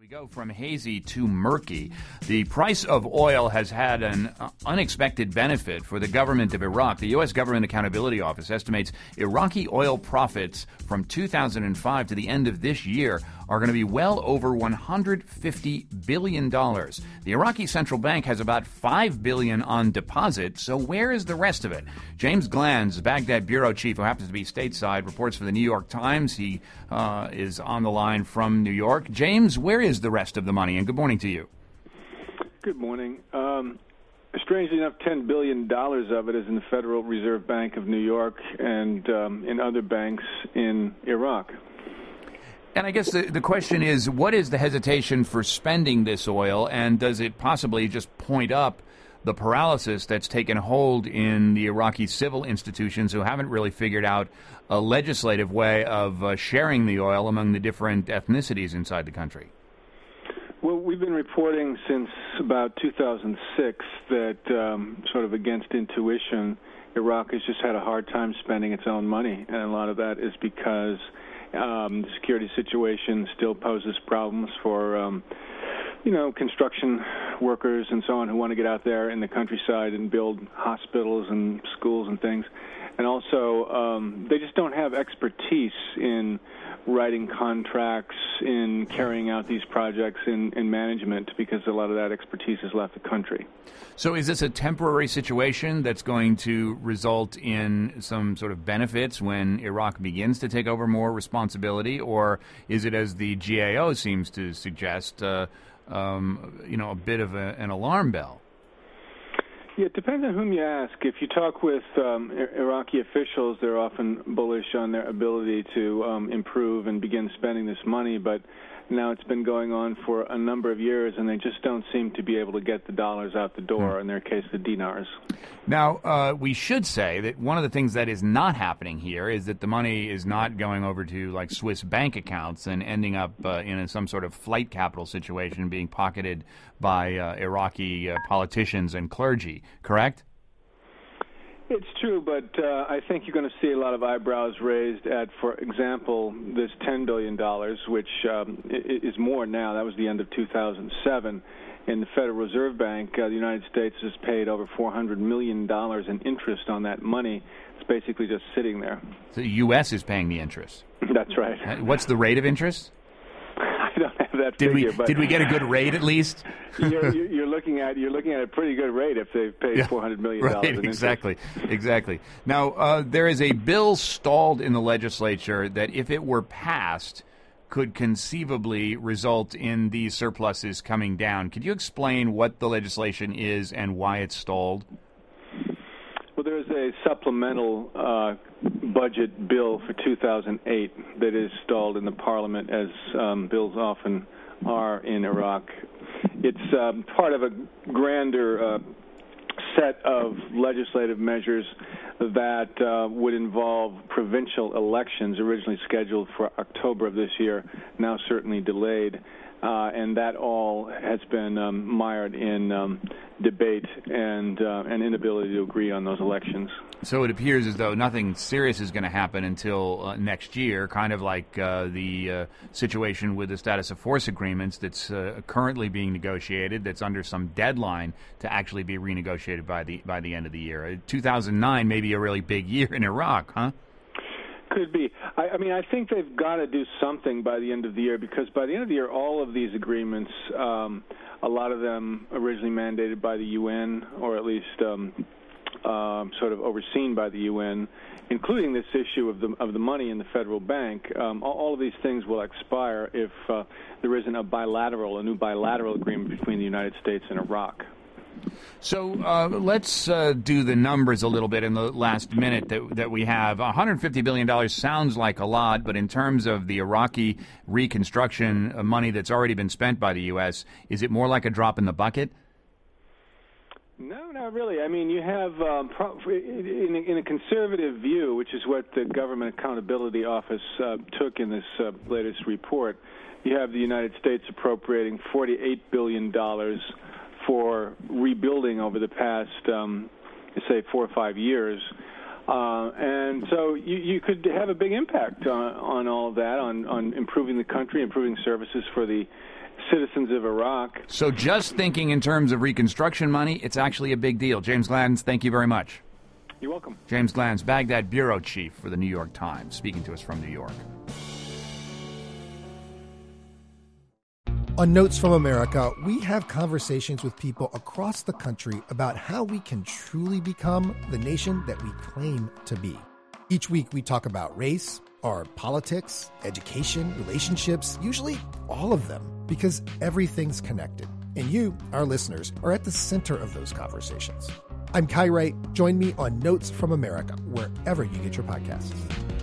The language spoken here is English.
We go from hazy to murky. The price of oil has had an unexpected benefit for the government of Iraq. The U.S. Government Accountability Office estimates Iraqi oil profits from 2005 to the end of this year are going to be well over $150 billion. The Iraqi Central Bank has about $5 billion on deposit, so where is the rest of it? James Glanz, Baghdad bureau chief, who happens to be stateside, reports for the New York Times. He is on the line from New York. James, where is the rest of the money? And good morning to you. Good morning. Strangely enough, $10 billion of it is in the Federal Reserve Bank of New York and in other banks in Iraq. And I guess the question is, what is the hesitation for spending this oil, and does it possibly just point up the paralysis that's taken hold in the Iraqi civil institutions who haven't really figured out a legislative way of sharing the oil among the different ethnicities inside the country? Well, we've been reporting since about 2006 that, sort of against intuition, Iraq has just had a hard time spending its own money, and a lot of that is because the security situation still poses problems for, construction workers and so on who want to get out there in the countryside and build hospitals and schools and things. And also, they just don't have expertise in writing contracts, in carrying out these projects in management, because a lot of that expertise has left the country. So is this a temporary situation that's going to result in some sort of benefits when Iraq begins to take over more responsibility, or is it, as the GAO seems to suggest, a bit of an alarm bell? Yeah, it depends on whom you ask. If you talk with Iraqi officials, they're often bullish on their ability to improve and begin spending this money, but now it's been going on for a number of years, and they just don't seem to be able to get the dollars out the door, in their case, the dinars. Now, we should say that one of the things that is not happening here is that the money is not going over to, like, Swiss bank accounts and ending up in some sort of flight capital situation, being pocketed by Iraqi politicians and clergy, correct? It's true, but I think you're going to see a lot of eyebrows raised at, for example, this $10 billion, which is more now. That was the end of 2007. In the Federal Reserve Bank, the United States has paid over $400 million in interest on that money. It's basically just sitting there. So the U.S. is paying the interest? That's right. What's the rate of interest? I don't have that figure. Did we get a good rate at least? You're looking at a pretty good rate if they've paid $400 million. Right, in exactly. Now, there is a bill stalled in the legislature that, if it were passed, could conceivably result in these surpluses coming down. Could you explain what the legislation is and why it's stalled? Well, there is a supplemental budget bill for 2008 that is stalled in the parliament, as bills often are in Iraq. It's part of a grander set of legislative measures that would involve provincial elections, originally scheduled for October of this year, now certainly delayed. And that all has been mired in debate and an inability to agree on those elections. So it appears as though nothing serious is going to happen until next year, kind of like the situation with the status of force agreements that's currently being negotiated, that's under some deadline to actually be renegotiated by the end of the year. 2009 may be a really big year in Iraq, huh? Could be. I mean, I think they've got to do something by the end of the year, because by the end of the year, all of these agreements, a lot of them originally mandated by the UN, or at least sort of overseen by the UN, including this issue of the money in the federal bank. All of these things will expire if there isn't a new bilateral agreement between the United States and Iraq. So let's do the numbers a little bit in the last minute that we have. $150 billion sounds like a lot, but in terms of the Iraqi reconstruction money that's already been spent by the U.S., is it more like a drop in the bucket? No, not really. I mean, you have, in a conservative view, which is what the Government Accountability Office took in this latest report, you have the United States appropriating $48 billion for rebuilding over the past, say, 4 or 5 years. And so you could have a big impact on all of that, on improving the country, improving services for the citizens of Iraq. So just thinking in terms of reconstruction money, it's actually a big deal. James Gladens, thank you very much. You're welcome. James Gladens, Baghdad bureau chief for the New York Times, speaking to us from New York. On Notes from America, we have conversations with people across the country about how we can truly become the nation that we claim to be. Each week we talk about race, or politics, education, relationships, usually all of them, because everything's connected. And you, our listeners, are at the center of those conversations. I'm Kai Wright. Join me on Notes from America, wherever you get your podcasts.